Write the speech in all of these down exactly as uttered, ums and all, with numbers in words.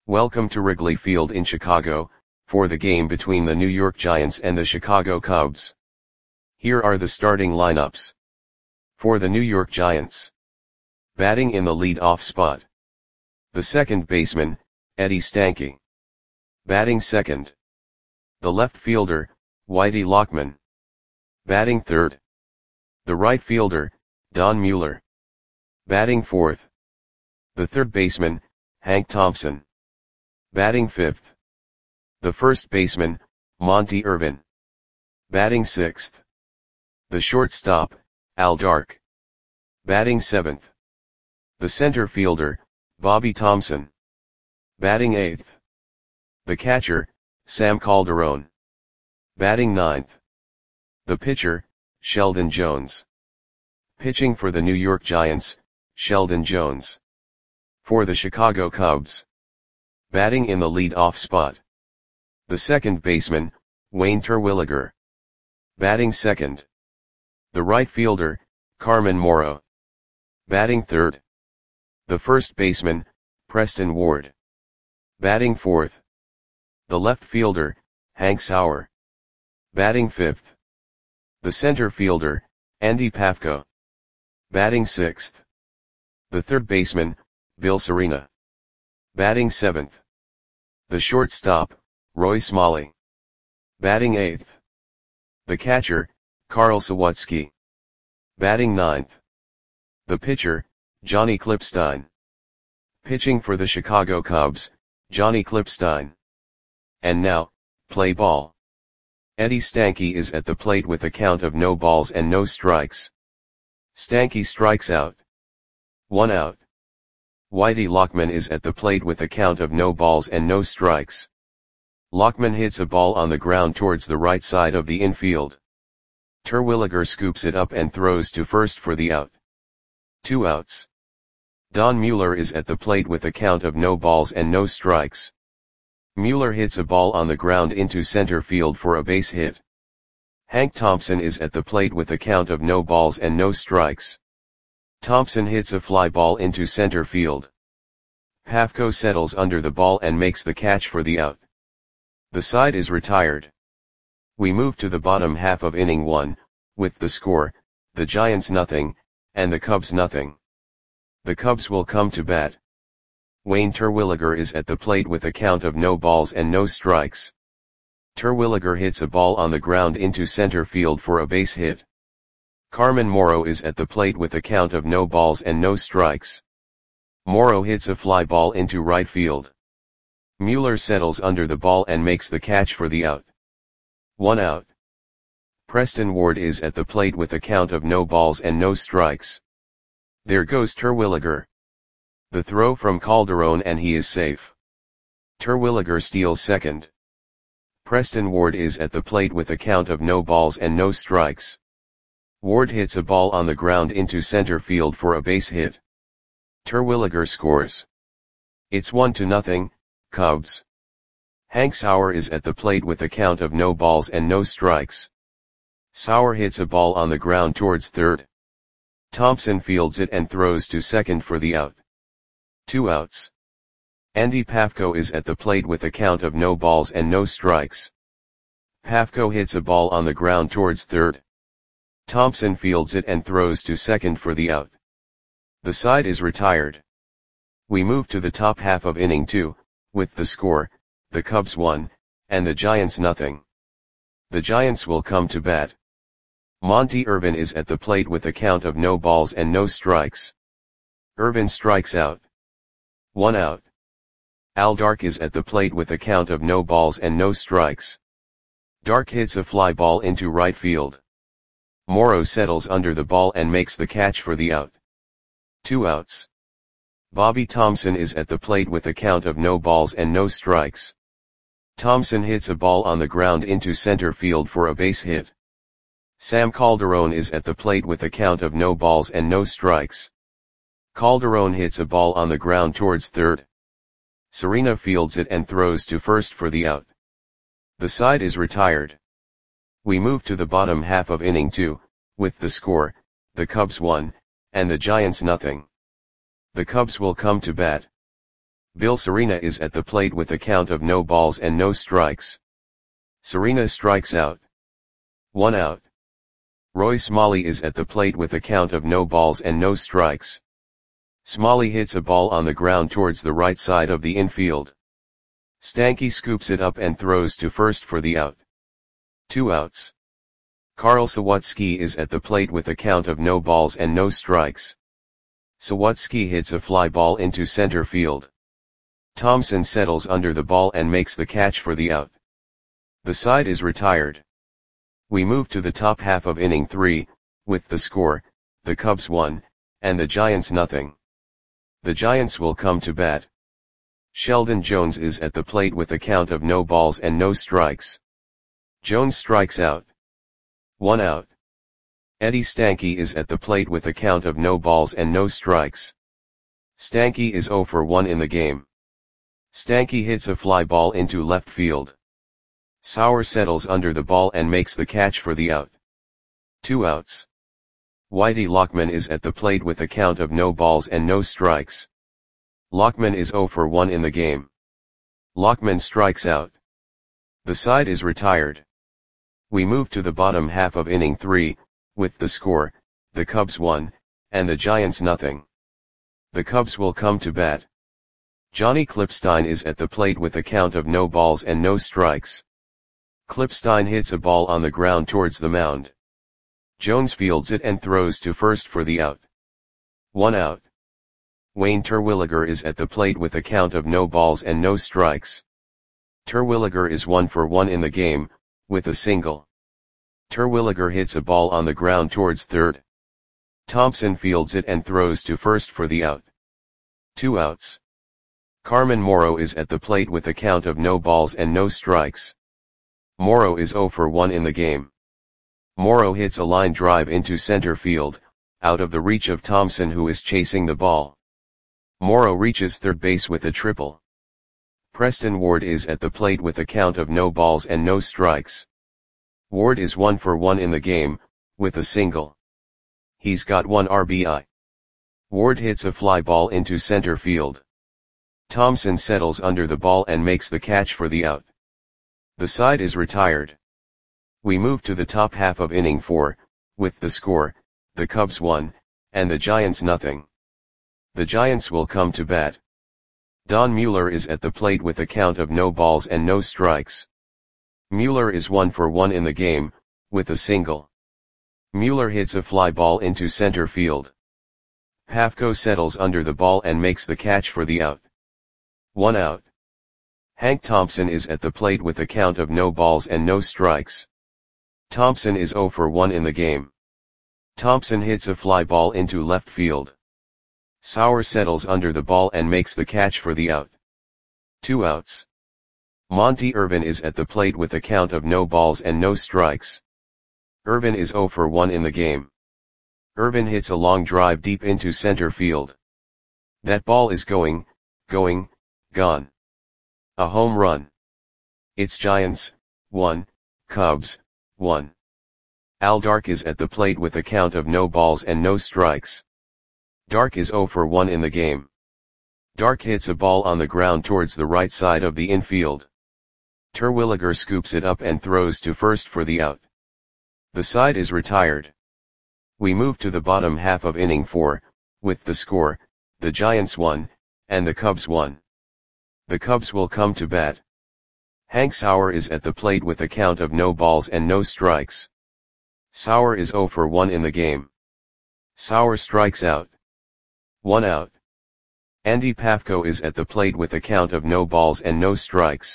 Welcome to Wrigley Field in Chicago, for the game between the New York Giants and the Chicago Cubs. Here are the starting lineups. For the New York Giants. Batting in the lead-off spot. The second baseman, Eddie Stanky. Batting second. The left fielder, Whitey Lockman. Batting third. The right fielder, Don Mueller. Batting fourth. The third baseman, Hank Thompson. Batting fifth. The first baseman, Monte Irvin. Batting sixth. The shortstop, Al Dark. Batting seventh. The center fielder, Bobby Thomson. Batting eighth. The catcher, Sam Calderon. Batting ninth. The pitcher, Sheldon Jones. Pitching for the New York Giants, Sheldon Jones. For the Chicago Cubs. Batting in the lead-off spot. The second baseman, Wayne Terwilliger. Batting second. The right fielder, Carmen Morrow. Batting third. The first baseman, Preston Ward. Batting fourth. The left fielder, Hank Sauer. Batting fifth. The center fielder, Andy Pafko. Batting sixth. The third baseman, Bill Serena. Batting seventh. The shortstop, Roy Smalley. Batting eighth. The catcher, Carl Sawatsky. Batting ninth. The pitcher, Johnny Klipstein. Pitching for the Chicago Cubs, Johnny Klipstein. And now, play ball. Eddie Stanky is at the plate with a count of no balls and no strikes. Stanky strikes out. One out. Whitey Lockman is at the plate with a count of no balls and no strikes. Lockman hits a ball on the ground towards the right side of the infield. Terwilliger scoops it up and throws to first for the out. Two outs. Don Mueller is at the plate with a count of no balls and no strikes. Mueller hits a ball on the ground into center field for a base hit. Hank Thompson is at the plate with a count of no balls and no strikes. Thompson hits a fly ball into center field. Pafko settles under the ball and makes the catch for the out. The side is retired. We move to the bottom half of inning one, with the score, the Giants nothing, and the Cubs nothing. The Cubs will come to bat. Wayne Terwilliger is at the plate with a count of no balls and no strikes. Terwilliger hits a ball on the ground into center field for a base hit. Carmen Morrow is at the plate with a count of no balls and no strikes. Morrow hits a fly ball into right field. Mueller settles under the ball and makes the catch for the out. One out. Preston Ward is at the plate with a count of no balls and no strikes. There goes Terwilliger. The throw from Calderon and he is safe. Terwilliger steals second. Preston Ward is at the plate with a count of no balls and no strikes. Ward hits a ball on the ground into center field for a base hit. Terwilliger scores. It's one to nothing, Cubs. Hank Sauer is at the plate with a count of no balls and no strikes. Sauer hits a ball on the ground towards third. Thompson fields it and throws to second for the out. Two outs. Andy Pafko is at the plate with a count of no balls and no strikes. Pafko hits a ball on the ground towards third. Thompson fields it and throws to second for the out. The side is retired. We move to the top half of inning two, with the score, the Cubs one, and the Giants nothing. The Giants will come to bat. Monte Irvin is at the plate with a count of no balls and no strikes. Irvin strikes out. One out. Al Dark is at the plate with a count of no balls and no strikes. Dark hits a fly ball into right field. Morrow settles under the ball and makes the catch for the out. Two outs. Bobby Thomson is at the plate with a count of no balls and no strikes. Thomson hits a ball on the ground into center field for a base hit. Sam Calderon is at the plate with a count of no balls and no strikes. Calderon hits a ball on the ground towards third. Serena fields it and throws to first for the out. The side is retired. We move to the bottom half of inning two, with the score, the Cubs one, and the Giants nothing. The Cubs will come to bat. Bill Serena is at the plate with a count of no balls and no strikes. Serena strikes out. One out. Roy Smalley is at the plate with a count of no balls and no strikes. Smalley hits a ball on the ground towards the right side of the infield. Stanky scoops it up and throws to first for the out. Two outs. Carl Sawatsky is at the plate with a count of no balls and no strikes. Sawatsky hits a fly ball into center field. Thompson settles under the ball and makes the catch for the out. The side is retired. We move to the top half of inning three, with the score, the Cubs one, and the Giants nothing. The Giants will come to bat. Sheldon Jones is at the plate with a count of no balls and no strikes. Jones strikes out. One out. Eddie Stanky is at the plate with a count of no balls and no strikes. Stanky is oh for one in the game. Stanky hits a fly ball into left field. Sauer settles under the ball and makes the catch for the out. Two outs. Whitey Lockman is at the plate with a count of no balls and no strikes. Lockman is oh for one in the game. Lockman strikes out. The side is retired. We move to the bottom half of inning three, with the score, the Cubs one, and the Giants nothing. The Cubs will come to bat. Johnny Klipstein is at the plate with a count of no balls and no strikes. Klipstein hits a ball on the ground towards the mound. Jones fields it and throws to first for the out. One out. Wayne Terwilliger is at the plate with a count of no balls and no strikes. Terwilliger is one for one in the game, with a single. Terwilliger hits a ball on the ground towards third. Thompson fields it and throws to first for the out. Two outs. Carmen Morrow is at the plate with a count of no balls and no strikes. Morrow is oh for one in the game. Morrow hits a line drive into center field, out of the reach of Thompson who is chasing the ball. Morrow reaches third base with a triple. Preston Ward is at the plate with a count of no balls and no strikes. Ward is one for one in the game, with a single. He's got one R B I. Ward hits a fly ball into center field. Thompson settles under the ball and makes the catch for the out. The side is retired. We move to the top half of inning four, with the score, the Cubs one, and the Giants nothing. The Giants will come to bat. Don Mueller is at the plate with a count of no balls and no strikes. Mueller is one for one in the game, with a single. Mueller hits a fly ball into center field. Pafko settles under the ball and makes the catch for the out. One out. Hank Thompson is at the plate with a count of no balls and no strikes. Thompson is oh for one in the game. Thompson hits a fly ball into left field. Sauer settles under the ball and makes the catch for the out. Two outs. Monty Irvin is at the plate with a count of no balls and no strikes. Irvin is oh for one in the game. Irvin hits a long drive deep into center field. That ball is going, going, gone. A home run. It's Giants, one, Cubs, one. Al Dark is at the plate with a count of no balls and no strikes. Dark is oh for one in the game. Dark hits a ball on the ground towards the right side of the infield. Terwilliger scoops it up and throws to first for the out. The side is retired. We move to the bottom half of inning four, with the score, the Giants one, and the Cubs one. The Cubs will come to bat. Hank Sauer is at the plate with a count of no balls and no strikes. Sauer is oh for one in the game. Sauer strikes out. One out. Andy Pafko is at the plate with a count of no balls and no strikes.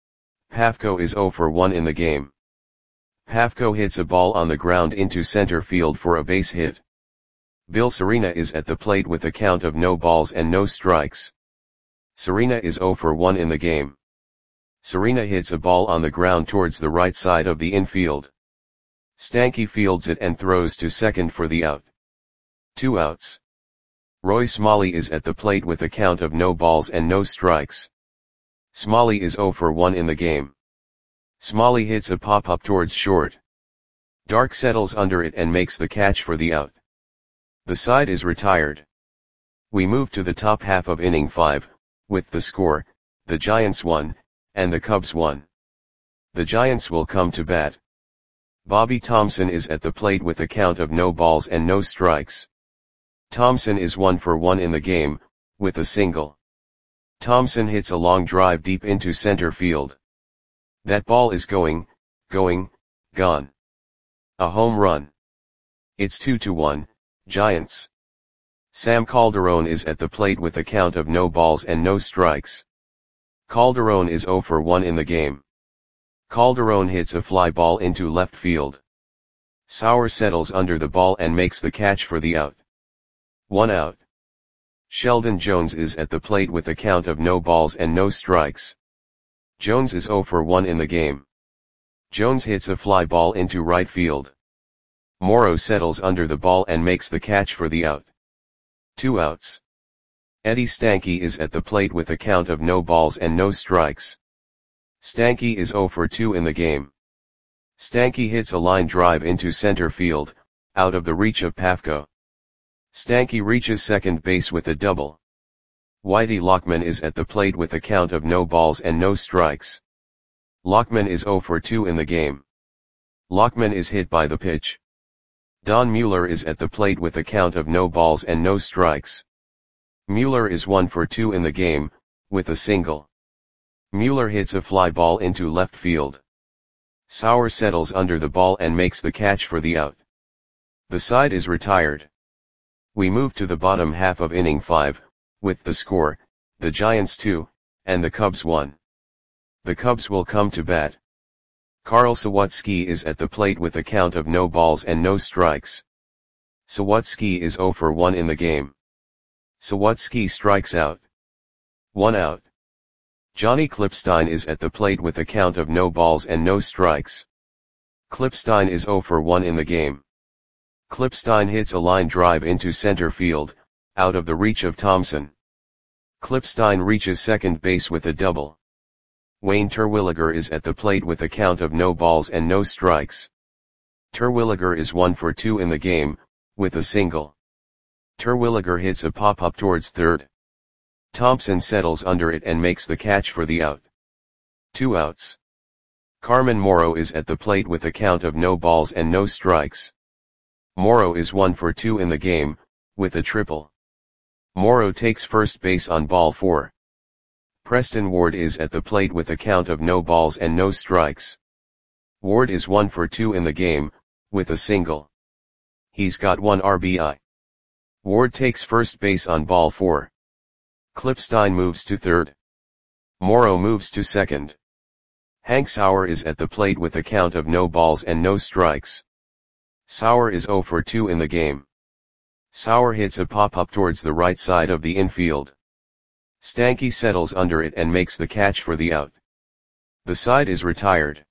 Pafko is oh for one in the game. Pafko hits a ball on the ground into center field for a base hit. Bill Serena is at the plate with a count of no balls and no strikes. Serena is oh for one in the game. Serena hits a ball on the ground towards the right side of the infield. Stanky fields it and throws to second for the out. Two outs. Roy Smalley is at the plate with a count of no balls and no strikes. Smalley is oh for one in the game. Smalley hits a pop-up towards short. Dark settles under it and makes the catch for the out. The side is retired. We move to the top half of inning five, with the score, the Giants one, and the Cubs one. The Giants will come to bat. Bobby Thomson is at the plate with a count of no balls and no strikes. Thomson is one for one in the game, with a single. Thomson hits a long drive deep into center field. That ball is going, going, gone. A home run. It's two to one, Giants. Sam Calderon is at the plate with a count of no balls and no strikes. Calderon is zero for one in the game. Calderon hits a fly ball into left field. Sauer settles under the ball and makes the catch for the out. One out. Sheldon Jones is at the plate with a count of no balls and no strikes. Jones is zero for one in the game. Jones hits a fly ball into right field. Morrow settles under the ball and makes the catch for the out. Two outs. Eddie Stanky is at the plate with a count of no balls and no strikes. Stanky is zero for two in the game. Stanky hits a line drive into center field, out of the reach of Pafko. Stanky reaches second base with a double. Whitey Lockman is at the plate with a count of no balls and no strikes. Lockman is zero for two in the game. Lockman is hit by the pitch. Don Mueller is at the plate with a count of no balls and no strikes. Mueller is one for two in the game, with a single. Mueller hits a fly ball into left field. Sauer settles under the ball and makes the catch for the out. The side is retired. We move to the bottom half of inning five, with the score, the Giants two, and the Cubs one. The Cubs will come to bat. Carl Sawatsky is at the plate with a count of no balls and no strikes. Sawatsky is zero for one in the game. Sawatsky strikes out. One out. Johnny Klipstein is at the plate with a count of no balls and no strikes. Klipstein is zero for one in the game. Klipstein hits a line drive into center field, out of the reach of Thomson. Klipstein reaches second base with a double. Wayne Terwilliger is at the plate with a count of no balls and no strikes. Terwilliger is one for two in the game, with a single. Terwilliger hits a pop-up towards third. Thompson settles under it and makes the catch for the out. Two outs. Carmen Morrow is at the plate with a count of no balls and no strikes. Morrow is one for two in the game, with a triple. Morrow takes first base on ball four. Preston Ward is at the plate with a count of no balls and no strikes. Ward is one for two in the game, with a single. He's got one R B I. Ward takes first base on ball four. Klipstein moves to third. Morrow moves to second. Hank Sauer is at the plate with a count of no balls and no strikes. Sauer is zero for two in the game. Sauer hits a pop-up towards the right side of the infield. Stanky settles under it and makes the catch for the out. The side is retired.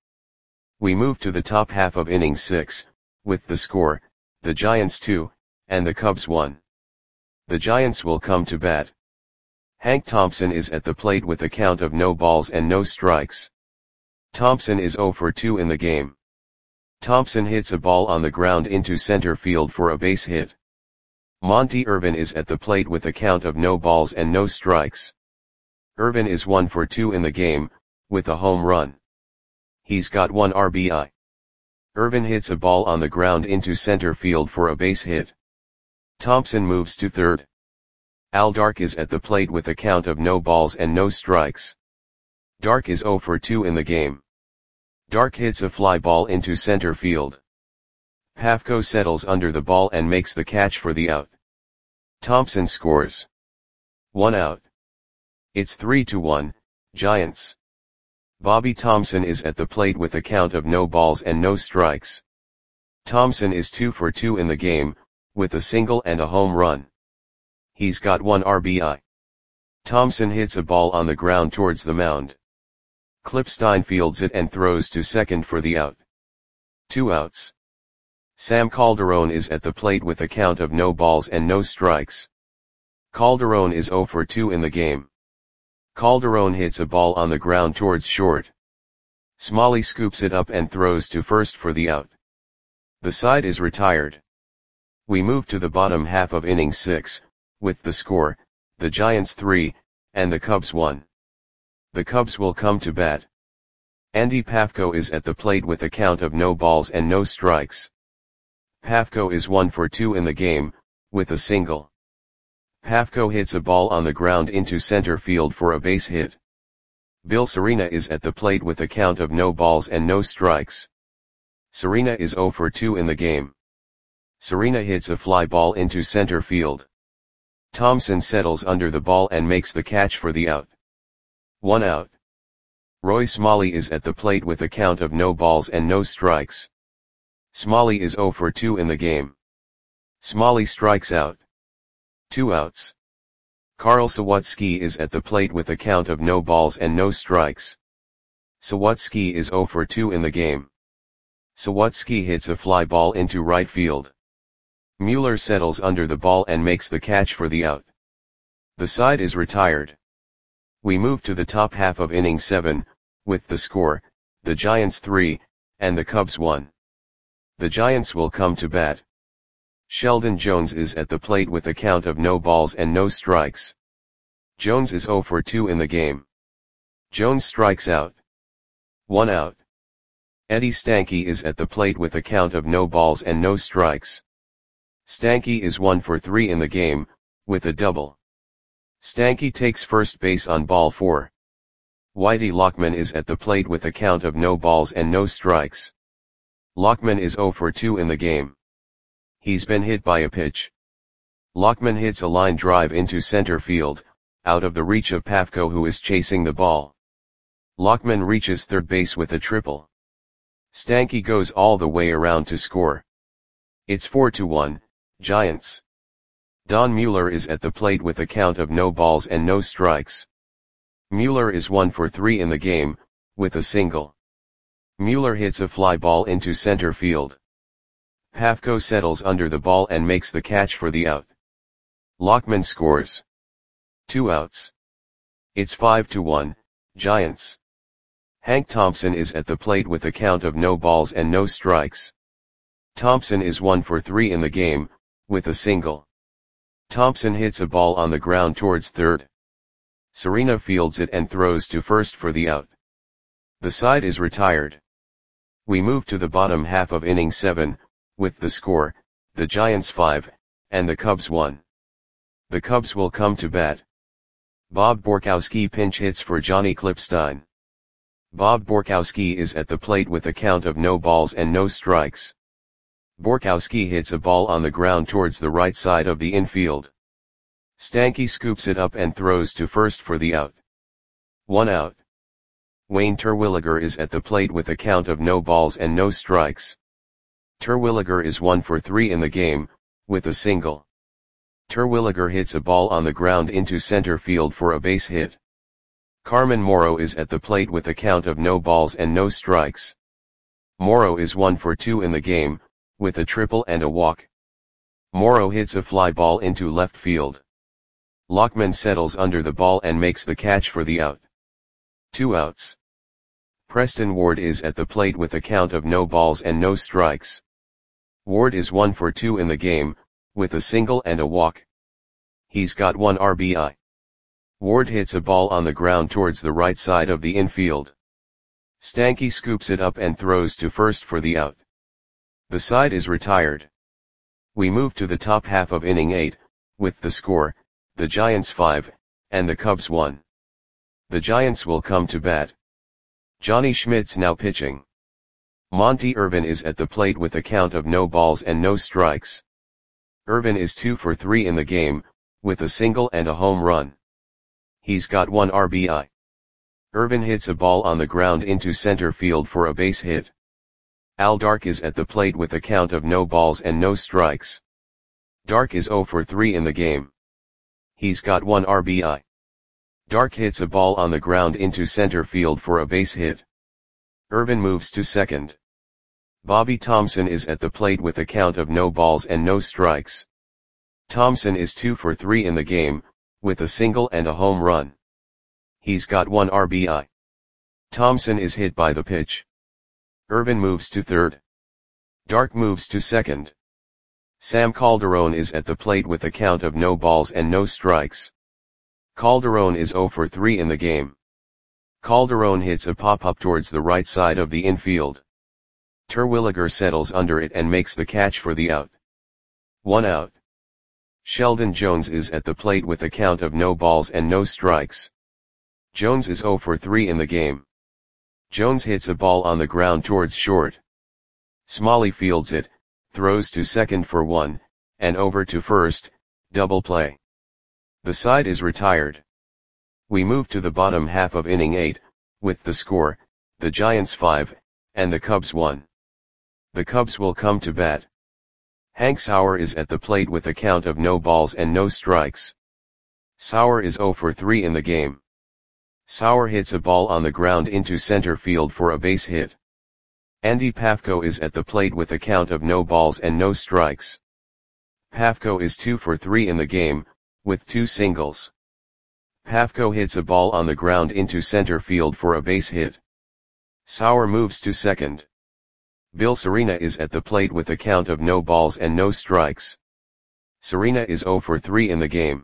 We move to the top half of inning six, with the score, the Giants two, and the Cubs one. The Giants will come to bat. Hank Thompson is at the plate with a count of no balls and no strikes. Thompson is zero for two in the game. Thompson hits a ball on the ground into center field for a base hit. Monty Irvin is at the plate with a count of no balls and no strikes. Irvin is one for two in the game, with a home run. He's got one R B I. Irvin hits a ball on the ground into center field for a base hit. Thompson moves to third. Al Dark is at the plate with a count of no balls and no strikes. Dark is zero for two in the game. Dark hits a fly ball into center field. Pafko settles under the ball and makes the catch for the out. Thompson scores. One out. It's three to one, Giants. Bobby Thomson is at the plate with a count of no balls and no strikes. Thomson is two for two in the game, with a single and a home run. He's got one R B I. Thomson hits a ball on the ground towards the mound. Klipstein fields it and throws to second for the out. Two outs. Sam Calderon is at the plate with a count of no balls and no strikes. Calderon is zero for two in the game. Calderon hits a ball on the ground towards short. Smalley scoops it up and throws to first for the out. The side is retired. We move to the bottom half of inning six, with the score, the Giants three, and the Cubs one. The Cubs will come to bat. Andy Pafko is at the plate with a count of no balls and no strikes. Pafko is one for two in the game, with a single. Pafko hits a ball on the ground into center field for a base hit. Bill Serena is at the plate with a count of no balls and no strikes. Serena is zero for two in the game. Serena hits a fly ball into center field. Thompson settles under the ball and makes the catch for the out. One out. Roy Smalley is at the plate with a count of no balls and no strikes. Smalley is zero for two in the game. Smalley strikes out. Two outs. Carl Sawatsky is at the plate with a count of no balls and no strikes. Sawatsky is zero for two in the game. Sawatsky hits a fly ball into right field. Mueller settles under the ball and makes the catch for the out. The side is retired. We move to the top half of inning seven, with the score, the Giants three, and the Cubs one. The Giants will come to bat. Sheldon Jones is at the plate with a count of no balls and no strikes. Jones is zero for two in the game. Jones strikes out. One out. Eddie Stanky is at the plate with a count of no balls and no strikes. Stanky is one for three in the game, with a double. Stanky takes first base on ball four. Whitey Lockman is at the plate with a count of no balls and no strikes. Lockman is zero for two in the game. He's been hit by a pitch. Lockman hits a line drive into center field, out of the reach of Pafko, who is chasing the ball. Lockman reaches third base with a triple. Stanky goes all the way around to score. It's four to one, Giants. Don Mueller is at the plate with a count of no balls and no strikes. Mueller is one for three in the game, with a single. Mueller hits a fly ball into center field. Pafko settles under the ball and makes the catch for the out. Lockman scores. Two outs. It's five to one, Giants. Hank Thompson is at the plate with a count of no balls and no strikes. Thompson is one for three in the game, with a single. Thompson hits a ball on the ground towards third. Serena fields it and throws to first for the out. The side is retired. We move to the bottom half of inning seven, with the score, the Giants five, and the Cubs one. The Cubs will come to bat. Bob Borkowski pinch hits for Johnny Klipstein. Bob Borkowski is at the plate with a count of no balls and no strikes. Borkowski hits a ball on the ground towards the right side of the infield. Stanky scoops it up and throws to first for the out. One out. Wayne Terwilliger is at the plate with a count of no balls and no strikes. Terwilliger is one for three in the game, with a single. Terwilliger hits a ball on the ground into center field for a base hit. Carmen Morrow is at the plate with a count of no balls and no strikes. Morrow is one for two in the game, with a triple and a walk. Morrow hits a fly ball into left field. Lockman settles under the ball and makes the catch for the out. Two outs. Preston Ward is at the plate with a count of no balls and no strikes. Ward is one for two in the game, with a single and a walk. He's got one R B I. Ward hits a ball on the ground towards the right side of the infield. Stanky scoops it up and throws to first for the out. The side is retired. We move to the top half of inning eight, with the score, the Giants five, and the Cubs one. The Giants will come to bat. Johnny Schmidt's now pitching. Monty Irvin is at the plate with a count of no balls and no strikes. Irvin is two for three in the game, with a single and a home run. He's got one R B I. Irvin hits a ball on the ground into center field for a base hit. Al Dark is at the plate with a count of no balls and no strikes. Dark is zero for three in the game. He's got one R B I. Dark hits a ball on the ground into center field for a base hit. Irvin moves to second. Bobby Thompson is at the plate with a count of no balls and no strikes. Thompson is two for three in the game, with a single and a home run. He's got one R B I. Thompson is hit by the pitch. Irvin moves to third. Dark moves to second. Sam Calderon is at the plate with a count of no balls and no strikes. Calderon is zero for three in the game. Calderon hits a pop-up towards the right side of the infield. Terwilliger settles under it and makes the catch for the out. One out. Sheldon Jones is at the plate with a count of no balls and no strikes. Jones is zero for three in the game. Jones hits a ball on the ground towards short. Smalley fields it, throws to second for one, and over to first, double play. The side is retired. We move to the bottom half of inning eight, with the score, the Giants five, and the Cubs one. The Cubs will come to bat. Hank Sauer is at the plate with a count of no balls and no strikes. Sauer is zero for three in the game. Sauer hits a ball on the ground into center field for a base hit. Andy Pafko is at the plate with a count of no balls and no strikes. Pafko is two for three in the game, with two singles. Pafko hits a ball on the ground into center field for a base hit. Sauer moves to second. Bill Serena is at the plate with a count of no balls and no strikes. Serena is zero for three in the game.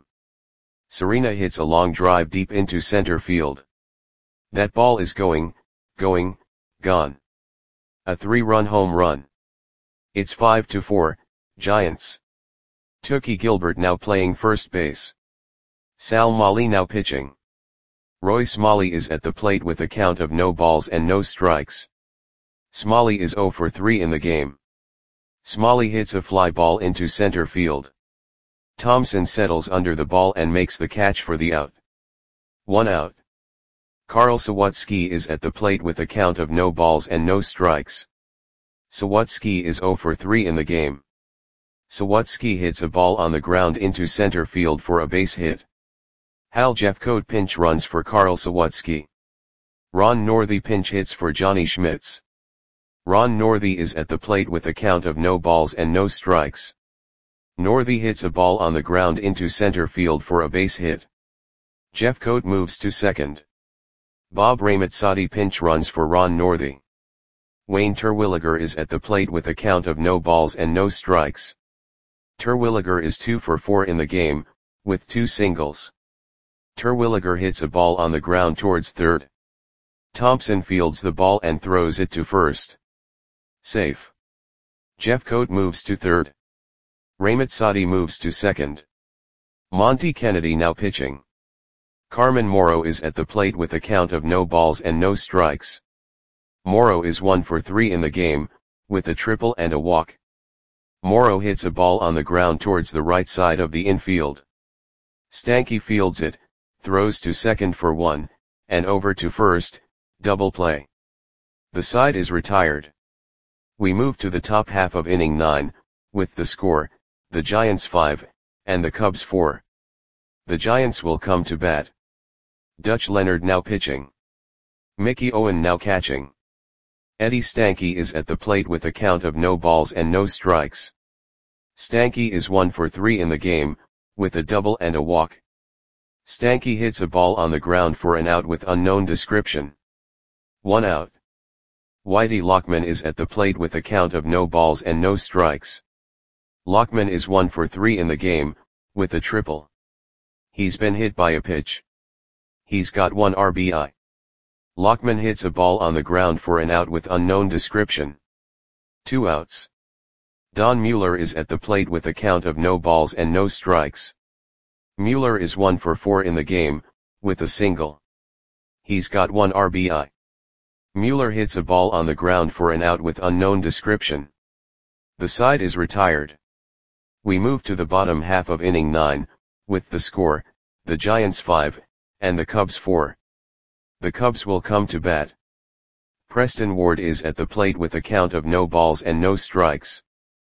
Serena hits a long drive deep into center field. That ball is going, going, gone. A three-run home run. It's five to four, Giants. Tookie Gilbert now playing first base. Sal Molly now pitching. Roy Smalley is at the plate with a count of no balls and no strikes. Smalley is zero for three in the game. Smalley hits a fly ball into center field. Thompson settles under the ball and makes the catch for the out. One out. Carl Sawatsky is at the plate with a count of no balls and no strikes. Sawatsky is zero for three in the game. Sawatsky hits a ball on the ground into center field for a base hit. Hal Jeffcoat pinch runs for Carl Sawatsky. Ron Northey pinch hits for Johnny Schmitz. Ron Northey is at the plate with a count of no balls and no strikes. Northey hits a ball on the ground into center field for a base hit. Jeffcoat moves to second. Bob Ramazzati pinch runs for Ron Northey. Wayne Terwilliger is at the plate with a count of no balls and no strikes. Terwilliger is two for four in the game, with two singles. Terwilliger hits a ball on the ground towards third. Thompson fields the ball and throws it to first. Safe. Jeffcoat moves to third. Ramazzati moves to second. Monty Kennedy now pitching. Carmen Morrow is at the plate with a count of no balls and no strikes. Morrow is one for three in the game, with a triple and a walk. Morrow hits a ball on the ground towards the right side of the infield. Stanky fields it, throws to second for one, and over to first, double play. The side is retired. We move to the top half of inning nine, with the score, the Giants five, and the Cubs four. The Giants will come to bat. Dutch Leonard now pitching. Mickey Owen now catching. Eddie Stanky is at the plate with a count of no balls and no strikes. Stanky is one for three in the game, with a double and a walk. Stanky hits a ball on the ground for an out with unknown description. One out. Whitey Lockman is at the plate with a count of no balls and no strikes. Lockman is one for three in the game, with a triple. He's been hit by a pitch. He's got one R B I. Lockman hits a ball on the ground for an out with unknown description. Two outs. Don Mueller is at the plate with a count of no balls and no strikes. Mueller is one for four in the game, with a single. He's got one R B I. Mueller hits a ball on the ground for an out with unknown description. The side is retired. We move to the bottom half of inning nine, with the score, the Giants five, and the Cubs four. The Cubs will come to bat. Preston Ward is at the plate with a count of no balls and no strikes.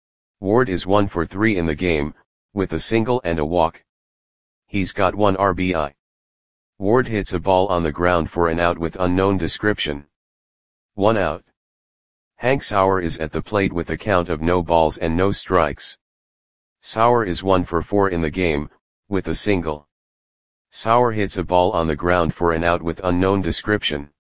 Ward is one for three in the game, with a single and a walk. He's got one R B I. Ward hits a ball on the ground for an out with unknown description. One out. Hank Sauer is at the plate with a count of no balls and no strikes. Sauer is one for four in the game, with a single. Sauer hits a ball on the ground for an out with unknown description.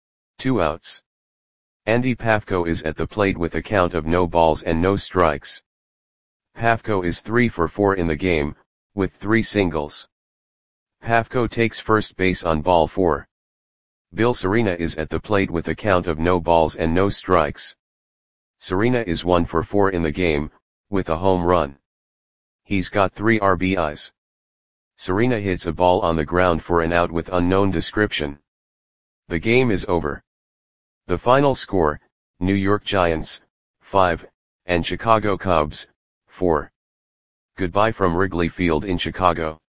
Two outs. Andy Pafko is at the plate with a count of no balls and no strikes. Pafko is three for four in the game, with three singles. Pafko takes first base on ball four. Bill Serena is at the plate with a count of no balls and no strikes. Serena is one for four in the game, with a home run. He's got three R B Is. Serena hits a ball on the ground for an out with unknown description. The game is over. The final score, New York Giants, five, and Chicago Cubs, four. Goodbye from Wrigley Field in Chicago.